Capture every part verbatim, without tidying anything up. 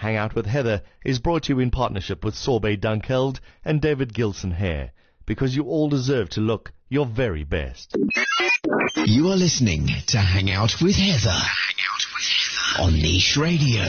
Hang Out with Heather is brought to you in partnership with Sorbet Dunkeld and David Gilson Hair, because you all deserve to look your very best. You are listening to Hang Out with Heather, Hang Out with Heather on Niche Radio.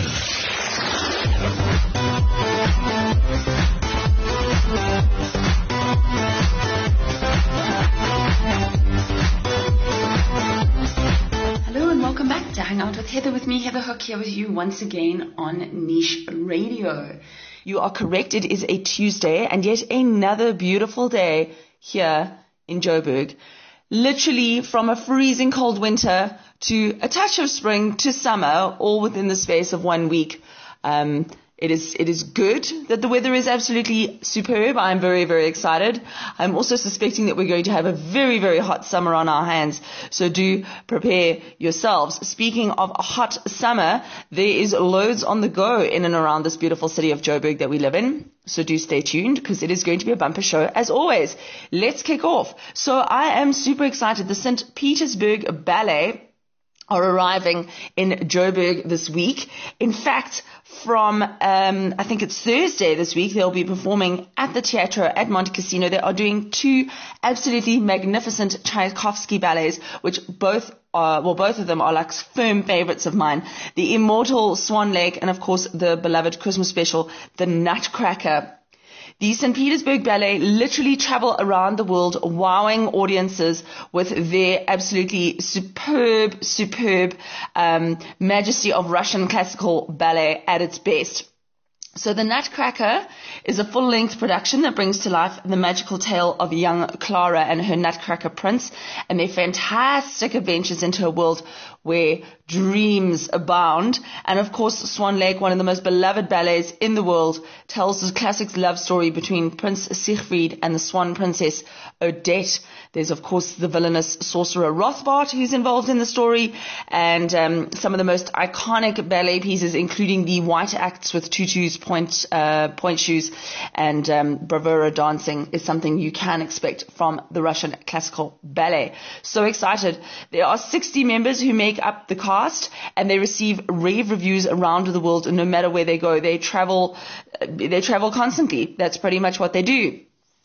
Hello and welcome back to Hang Out with Heather, with me, Heather Hook, here with you once again on Niche Radio. You are correct, it is a Tuesday and yet another beautiful day here in Joburg. Literally from a freezing cold winter to a touch of spring to summer, all within the space of one week. Um, It is, it is good that the weather is absolutely superb. I'm very, very excited. I'm also suspecting that we're going to have a very, very hot summer on our hands. So do prepare yourselves. Speaking of a hot summer, there is loads on the go in and around this beautiful city of Joburg that we live in. So do stay tuned, because it is going to be a bumper show as always. Let's kick off. So I am super excited. The Saint Petersburg Ballet are arriving in Joburg this week. In fact, from, um, I think it's Thursday this week, they'll be performing at the Teatro at Monte Cassino. They are doing two absolutely magnificent Tchaikovsky ballets, which both are, well, both of them are like firm favorites of mine. The Immortal Swan Lake and, of course, the beloved Christmas special, The Nutcracker. The Saint Petersburg Ballet literally travel around the world, wowing audiences with their absolutely superb, superb um, majesty of Russian classical ballet at its best. So The Nutcracker is a full-length production that brings to life the magical tale of young Clara and her Nutcracker prince and their fantastic adventures into a world where dreams abound. And of course, Swan Lake, one of the most beloved ballets in the world, tells the classic love story between Prince Siegfried and the Swan Princess Odette. There's, of course, the villainous sorcerer Rothbart who's involved in the story, and um, some of the most iconic ballet pieces, including the white acts with tutus, point uh, point shoes, and um, bravura dancing, is something you can expect from the Russian classical ballet. So excited. There are sixty members who make up the cast, and they receive rave reviews around the world no matter where they go. They travel, they travel constantly. That's pretty much what they do.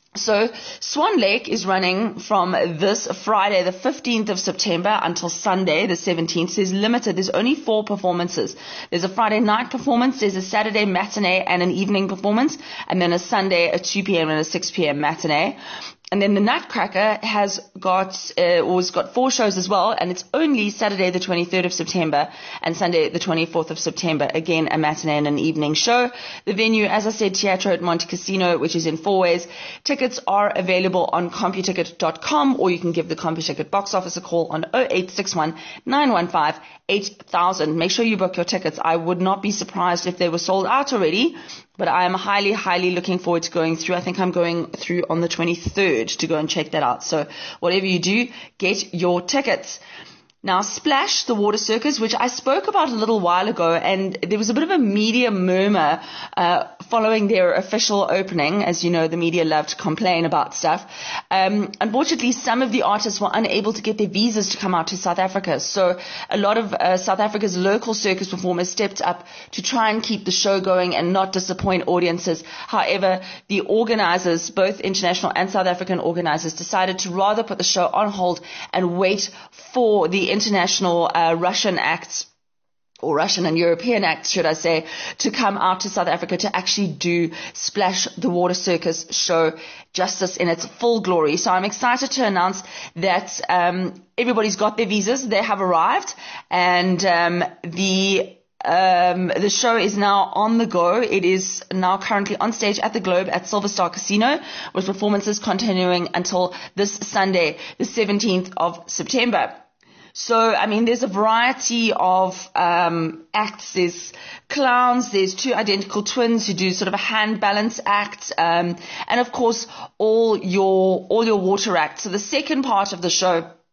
So Swan Lake is running from this Friday, the fifteenth of September, until Sunday, the seventeenth. There's limited. There's only four performances. There's a Friday night performance, there's a Saturday matinee and an evening performance, and then a Sunday, a two p.m. and a six p.m. matinee. And then the Nutcracker has got, uh, or has got four shows as well, and it's only Saturday the twenty-third of September and Sunday the twenty-fourth of September. Again, a matinee and an evening show. The venue, as I said, Teatro at Monte Cassino, which is in Fourways. Tickets are available on computicket dot com, or you can give the CompuTicket box office a call on oh eight six one, nine one five, eight thousand. Make sure you book your tickets. I would not be surprised if they were sold out already, but I am highly, highly looking forward to going through. I think I'm going through on the twenty-third to go and check that out. So whatever you do, get your tickets. Now, Splash, the water circus, which I spoke about a little while ago, and there was a bit of a media murmur uh, following their official opening. As you know, the media love to complain about stuff. Um, unfortunately, some of the artists were unable to get their visas to come out to South Africa. So a lot of uh, South Africa's local circus performers stepped up to try and keep the show going and not disappoint audiences. However, the organizers, both international and South African organizers, decided to rather put the show on hold and wait for the international uh, Russian acts, or Russian and European acts, should I say, to come out to South Africa to actually do Splash the Water Circus show justice in its full glory. So I'm excited to announce that um, everybody's got their visas. They have arrived, and um, the Um, the show is now on the go. It is now currently on stage at the Globe at Silver Star Casino, with performances continuing until this Sunday, the seventeenth of September. So, I mean, there's a variety of um, acts. There's clowns, there's two identical twins who do sort of a hand balance act, um, and of course all your all your water acts. So the second part of the show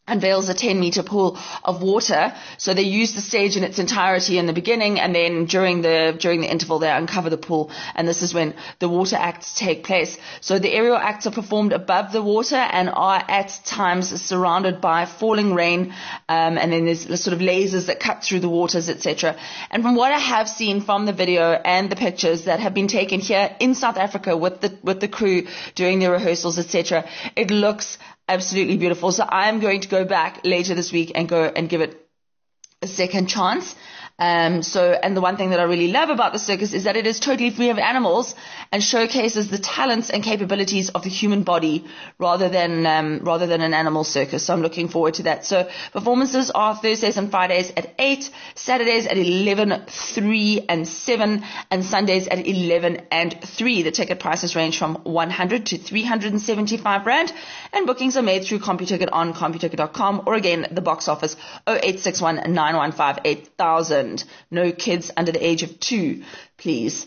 unveils a ten meter pool of water. So they use the stage in its entirety in the beginning, and then during the during the interval they uncover the pool, and this is when the water acts take place. So the aerial acts are performed above the water and are at times surrounded by falling rain, um, and then there's sort of lasers that cut through the waters, et cetera. And from what I have seen from the video and the pictures that have been taken here in South Africa with the with the crew doing their rehearsals, et cetera, it looks absolutely beautiful. So I'm going to go back later this week and go and give it a second chance. Um, so, and the one thing that I really love about the circus is that it is totally free of animals and showcases the talents and capabilities of the human body rather than, um, rather than an animal circus. So I'm looking forward to that. So performances are Thursdays and Fridays at eight, Saturdays at eleven, three and seven, and Sundays at eleven and three. The ticket prices range from one hundred to three hundred seventy-five rand, and bookings are made through CompuTicket on CompuTicket dot com, or again, the box office oh eight six one, nine one five, eight thousand. No kids under the age of two, please.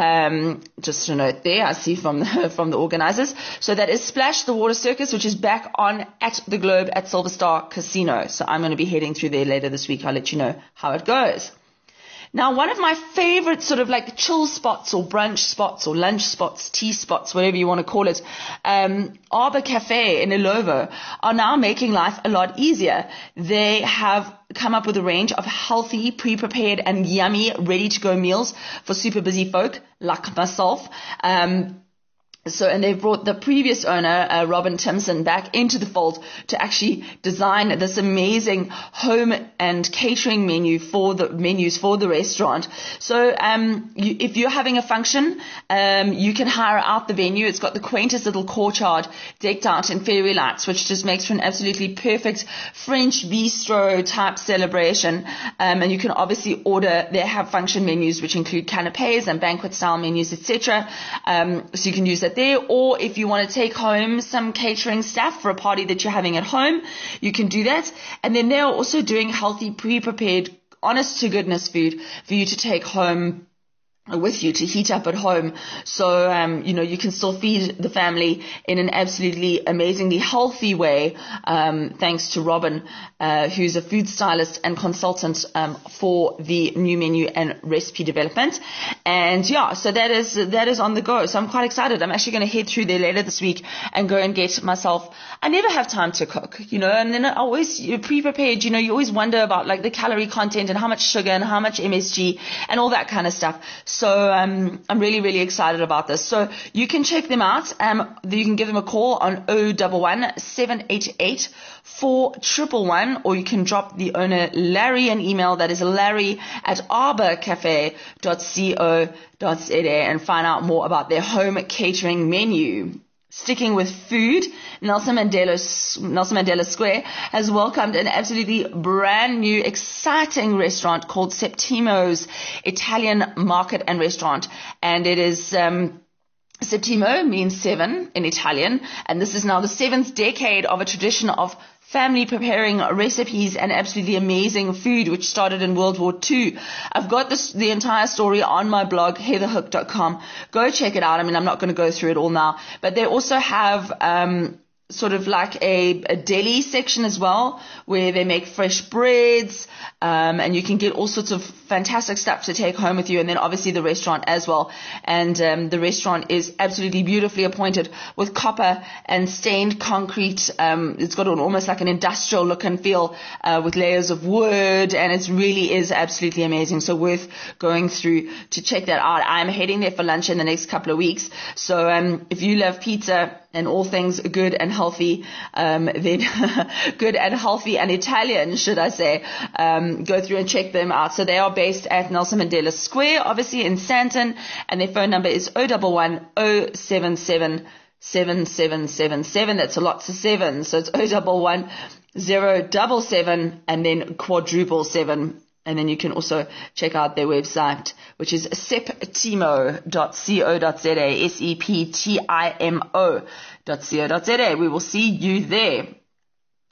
Um, just a note there, I see from the, from the organizers. So that is Splash the Water Circus, which is back on at the Globe at Silver Star Casino. So I'm going to be heading through there later this week. I'll let you know how it goes. Now, one of my favorite sort of like chill spots or brunch spots or lunch spots, tea spots, whatever you want to call it, um, Arbor Cafe in Ilovo are now making life a lot easier. They have come up with a range of healthy, pre-prepared and yummy, ready-to-go meals for super busy folk like myself. Um, So, and they've brought the previous owner, uh, Robin Timson, back into the fold to actually design this amazing home and catering menu for the menus for the restaurant. So, um, you, if you're having a function, um, you can hire out the venue. It's got the quaintest little courtyard decked out in fairy lights, which just makes for an absolutely perfect French bistro type celebration. Um, and you can obviously order. They have function menus, which include canapes and banquet style menus, et cetera. Um, so you can use that there, or if you want to take home some catering stuff for a party that you're having at home, you can do that. And then they're also doing healthy, pre-prepared, honest to goodness food for you to take home with you to heat up at home. So, um, you know, you can still feed the family in an absolutely amazingly healthy way, um, thanks to Robin, uh, who's a food stylist and consultant, um, for the new menu and recipe development. And yeah, so that is, that is on the go. So I'm quite excited. I'm actually going to head through there later this week and go and get myself, I never have time to cook, you know, and then I always, you're pre-prepared, you know, you always wonder about like the calorie content and how much sugar and how much M S G and all that kind of stuff. So um, I'm really, really excited about this. So you can check them out. Um, you can give them a call on oh one one, seven eight eight, four one one one, or you can drop the owner Larry an email. That is Larry at arbor cafe dot co dot za and find out more about their home catering menu. Sticking with food, Nelson Mandela, Nelson Mandela Square has welcomed an absolutely brand new, exciting restaurant called Septimo's Italian Market and Restaurant. And it is, um, Settimo means seven in Italian. And this is now the seventh decade of a tradition of family preparing recipes and absolutely amazing food, which started in World War Two. I've got this, the entire story on my blog, heather hook dot com. Go check it out. I mean, I'm not going to go through it all now, but they also have, um, sort of like a, a deli section as well, where they make fresh breads, um, and you can get all sorts of fantastic stuff to take home with you. And then obviously the restaurant as well. And um, the restaurant is absolutely beautifully appointed with copper and stained concrete. Um, it's got an almost like an industrial look and feel, uh, with layers of wood, and it really is absolutely amazing. So worth going through to check that out. I'm heading there for lunch in the next couple of weeks. So um, if you love pizza and all things good and healthy, um, then good and healthy and Italian, should I say, um, go through and check them out. So they are based at Nelson Mandela Square, obviously in Sandton, and their phone number is oh one one, oh seven seven, seven seven seven seven. That's a lot to seven. So it's oh one one, zero seven seven and then quadruple seven. And then you can also check out their website, which is septimo dot co dot za, S E P T I M O dot co dot za. We will see you there.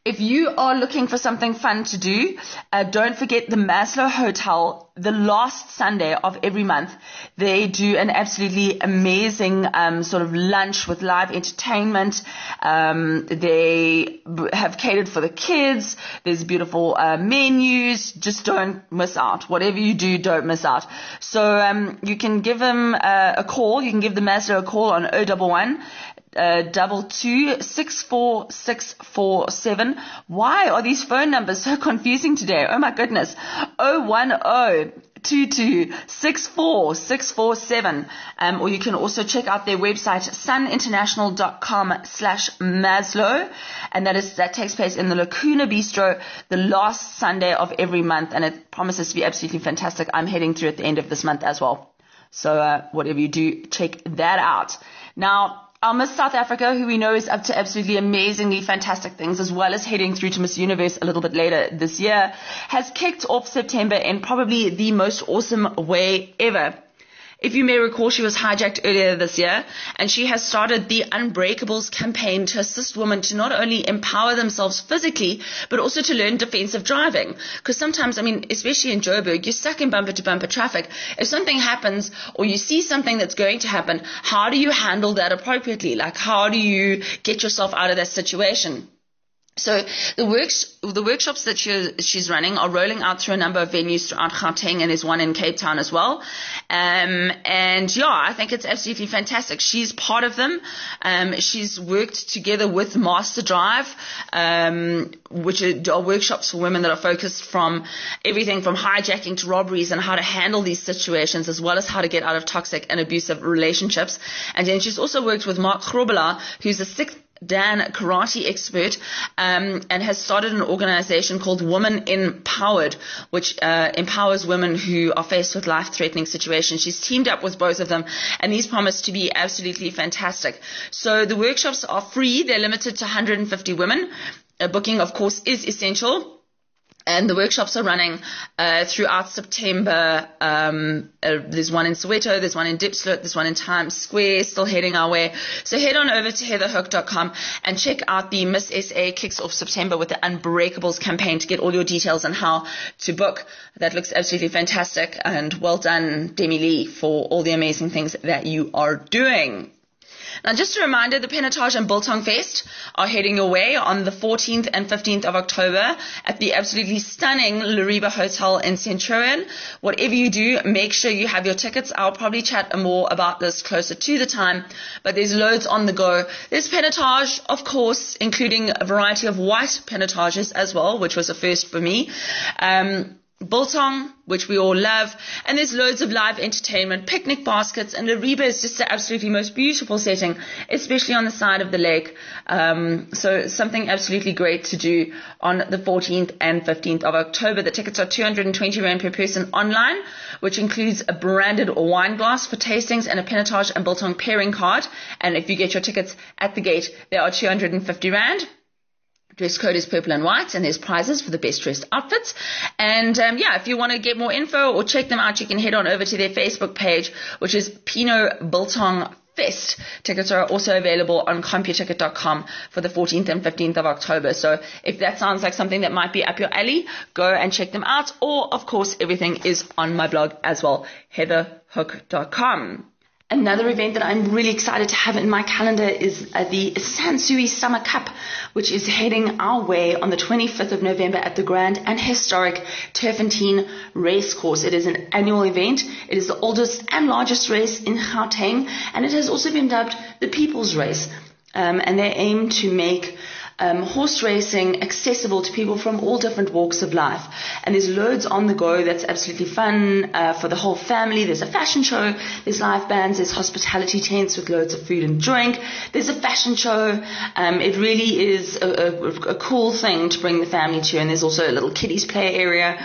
If you are looking for something fun to do, uh, don't forget the Maslow Hotel, the last Sunday of every month. They do an absolutely amazing um, sort of lunch with live entertainment. Um, they b- have catered for the kids. There's beautiful uh, menus. Just don't miss out. Whatever you do, don't miss out. So um, you can give them uh, a call. You can give the Maslow a call on oh one one. Uh, double two six four six four seven. Why are these phone numbers so confusing today? Oh my goodness. oh one oh two two six four six four seven. Um, or you can also check out their website, suninternational.com slash Maslow. And that is, that takes place in the Lacuna Bistro the last Sunday of every month. And it promises to be absolutely fantastic. I'm heading through at the end of this month as well. So, uh, whatever you do, check that out. Now, our Miss South Africa, who we know is up to absolutely amazingly fantastic things, as well as heading through to Miss Universe a little bit later this year, has kicked off September in probably the most awesome way ever. If you may recall, she was hijacked earlier this year, and she has started the Unbreakables campaign to assist women to not only empower themselves physically, but also to learn defensive driving. Because sometimes, I mean, especially in Joburg, you're stuck in bumper-to-bumper traffic. If something happens, or you see something that's going to happen, how do you handle that appropriately? Like, how do you get yourself out of that situation? So the works, the workshops that she, she's running are rolling out through a number of venues throughout Gauteng, and there's one in Cape Town as well. Um, and yeah, I think it's absolutely fantastic. She's part of them. Um, she's worked together with Master Drive, um, which are workshops for women that are focused from everything from hijacking to robberies and how to handle these situations, as well as how to get out of toxic and abusive relationships. And then she's also worked with Mark Grobela, who's a sixth Dan karate expert, um, and has started an organization called Women Empowered, which uh, empowers women who are faced with life-threatening situations. She's teamed up with both of them, and these promise to be absolutely fantastic. So the workshops are free. They're limited to one hundred fifty women. A booking, of course, is essential. And the workshops are running uh, throughout September. Um, uh, there's one in Soweto, there's one in Diepsloot, there's one in Times Square, still heading our way. So head on over to heather hook dot com and check out the Miss S A Kicks Off September with the Unbreakables campaign to get all your details on how to book. That looks absolutely fantastic. And well done, Demi Lee, for all the amazing things that you are doing. Now, just a reminder, the Pinotage and Biltong Fest are heading your way on the fourteenth and fifteenth of October at the absolutely stunning Lariba Hotel in Centurion. Whatever you do, make sure you have your tickets. I'll probably chat more about this closer to the time, but there's loads on the go. There's Pinotage, of course, including a variety of white Pinotages as well, which was a first for me. Um... Biltong, which we all love, and there's loads of live entertainment, picnic baskets, and Lariba is just the absolutely most beautiful setting, especially on the side of the lake. Um, so something absolutely great to do on the fourteenth and fifteenth of October. The tickets are two hundred twenty rand per person online, which includes a branded wine glass for tastings and a Pinotage and Biltong pairing card. And if you get your tickets at the gate, they are two hundred fifty rand. Dress code is purple and white, and there's prizes for the best dressed outfits. And um, yeah, if you want to get more info or check them out, you can head on over to their Facebook page, which is Pino Biltong Fest. Tickets are also available on computicket dot com for the fourteenth and fifteenth of October. So if that sounds like something that might be up your alley, go and check them out. Or, of course, everything is on my blog as well, heather hook dot com. Another event that I'm really excited to have in my calendar is uh, the Sansui Summer Cup, which is heading our way on the twenty-fifth of November at the grand and historic Turfentine Racecourse. It is an annual event. It is the oldest and largest race in Gauteng, and it has also been dubbed the People's Race. Um, and they aim to make Um, horse racing accessible to people from all different walks of life. And there's loads on the go that's absolutely fun uh, for the whole family. There's a fashion show, there's live bands, there's hospitality tents with loads of food and drink, there's a fashion show. Um, it really is a, a, a cool thing to bring the family to, and there's also a little kiddies play area.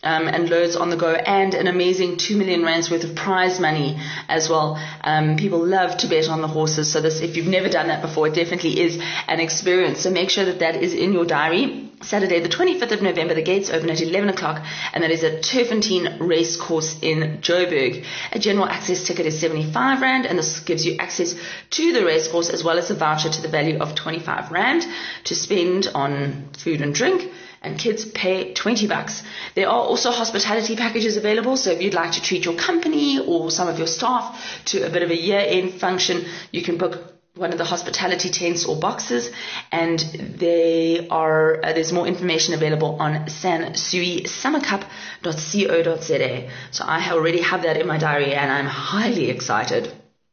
Um, and loads on the go, and an amazing two million rands worth of prize money as well. Um, people love to bet on the horses, so this, if you've never done that before, it definitely is an experience. So make sure that that is in your diary. Saturday the twenty-fifth of November, the gates open at eleven o'clock, and that is at Turfentine Racecourse in Joburg. A general access ticket is seventy-five rand, and this gives you access to the racecourse as well as a voucher to the value of twenty-five rand to spend on food and drink. And kids pay twenty bucks. There are also hospitality packages available, so if you'd like to treat your company or some of your staff to a bit of a year-end function, you can book one of the hospitality tents or boxes, and they are uh, there's more information available on sansui summer cup dot co dot za. So I already have that in my diary, and I'm highly excited.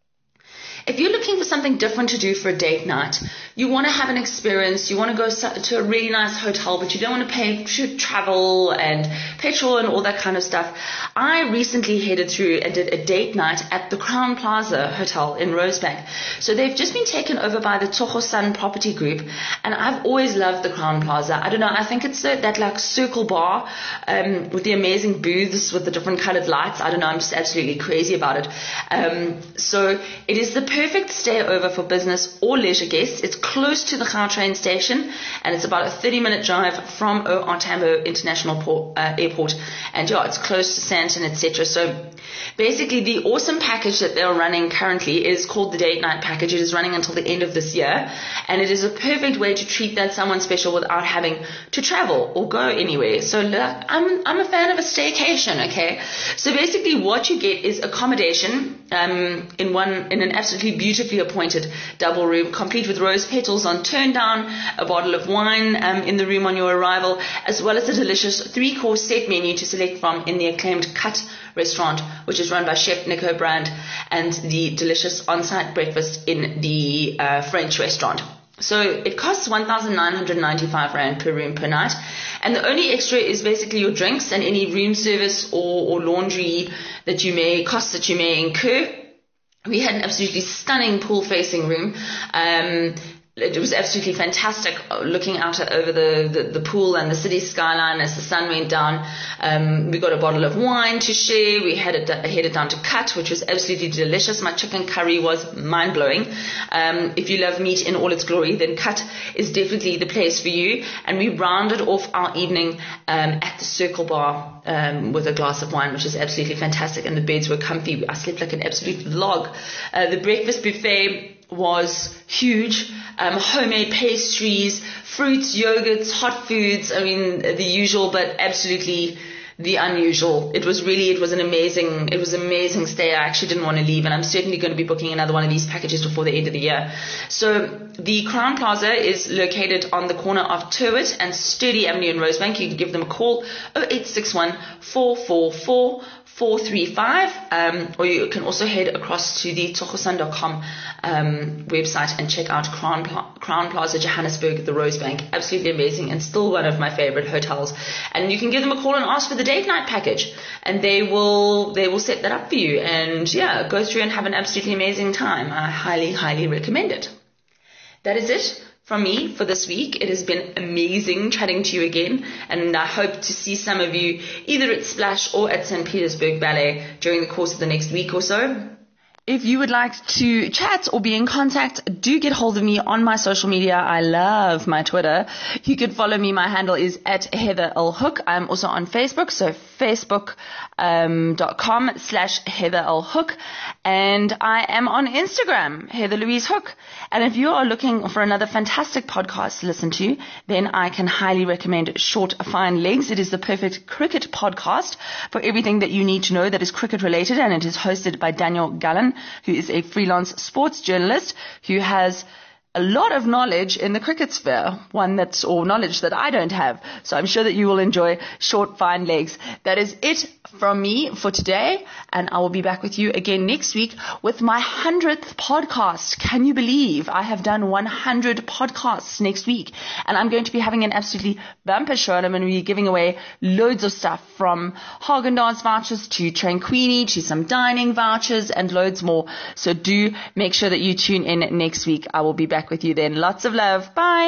If you're looking for something different to do for a date night, you want to have an experience, you want to go to a really nice hotel, but you don't want to pay to travel and petrol and all that kind of stuff, I recently headed through and did a date night at the Crown Plaza Hotel in Rosebank. So they've just been taken over by the Tsogo Property Group, and I've always loved the Crown Plaza. I don't know, I think it's that, that like circle bar um, with the amazing booths with the different colored lights. I don't know, I'm just absolutely crazy about it. Um, so it is the perfect stay over for business or leisure guests. It's close to the Gautrain station, and it's about a thirty minute drive from O R Tambo International Port, uh, Airport, and yeah, it's close to Sandton, et cetera. So basically the awesome package that they're running currently is called the date night package. It is running until the end of this year, and it is a perfect way to treat that someone special without having to travel or go anywhere. So look, I'm I'm a fan of a staycation, okay? So basically what you get is accommodation um, in one in an absolutely beautifully appointed double room, complete with rose petals on turn down, a bottle of wine um, in the room on your arrival, as well as a delicious three-course set menu to select from in the acclaimed Cut restaurant, which is run by Chef Nico Brand, and the delicious on-site breakfast in the uh, French restaurant. So it costs one thousand nine hundred ninety-five rand per room per night, and the only extra is basically your drinks and any room service or, or laundry that you may costs that you may incur. We had an absolutely stunning pool-facing room. Um, it was absolutely fantastic looking out over the, the, the pool and the city skyline as the sun went down. Um, we got a bottle of wine to share. We had it, headed down to Cut, which was absolutely delicious. My chicken curry was mind-blowing. Um, if you love meat in all its glory, then Cut is definitely the place for you. And we rounded off our evening um, at the Circle Bar um, with a glass of wine, which is absolutely fantastic. And the beds were comfy. I slept like an absolute log. Uh, the breakfast buffet was huge. Um, homemade pastries, fruits, yogurts, hot foods. I mean, the usual, but absolutely the unusual. It was really, it was an amazing, it was an amazing stay. I actually didn't want to leave, and I'm certainly going to be booking another one of these packages before the end of the year. So the Crown Plaza is located on the corner of Turwit and Sturdy Avenue in Rosebank. You can give them a call, oh eight six one, four four four, four three five, um, or you can also head across to the tsogosan dot com um, website and check out Crown, Pla- Crown Plaza Johannesburg at the Rosebank. Absolutely amazing, and still one of my favorite hotels. And you can give them a call and ask for the date night package, and they will they will set that up for you, and yeah, go through and have an absolutely amazing time. I highly highly recommend it. That is it from me for this week. It has been amazing chatting to you again, and I hope to see some of you either at Splash or at Saint Petersburg Ballet during the course of the next week or so. If you would like to chat or be in contact, do get hold of me on my social media. I love my Twitter. You can follow me. My handle is at Heather L. Hook. I'm also on Facebook, so facebook um, dot com slash Heather L. Hook. And I am on Instagram, Heather Louise Hook. And if you are looking for another fantastic podcast to listen to, then I can highly recommend Short Fine Legs. It is the perfect cricket podcast for everything that you need to know that is cricket related, and it is hosted by Daniel Gallen, who is a freelance sports journalist who has a lot of knowledge in the cricket sphere, one that's, or knowledge that I don't have. So I'm sure that you will enjoy Short Fine Legs. That is it from me for today, and I will be back with you again next week with my hundredth podcast. Can you believe I have done one hundred podcasts next week? And I'm going to be having an absolutely bumper show, and I'm going to be giving away loads of stuff, from Haagen-Dazs vouchers to Tranquini to some dining vouchers and loads more. So do make sure that you tune in next week. I will be back with you then. Lots of love. Bye.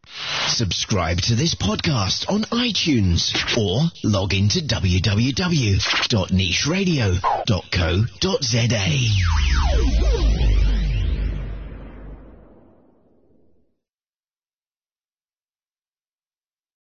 Subscribe to this podcast on iTunes or log into w w w dot niche radio dot co dot z a.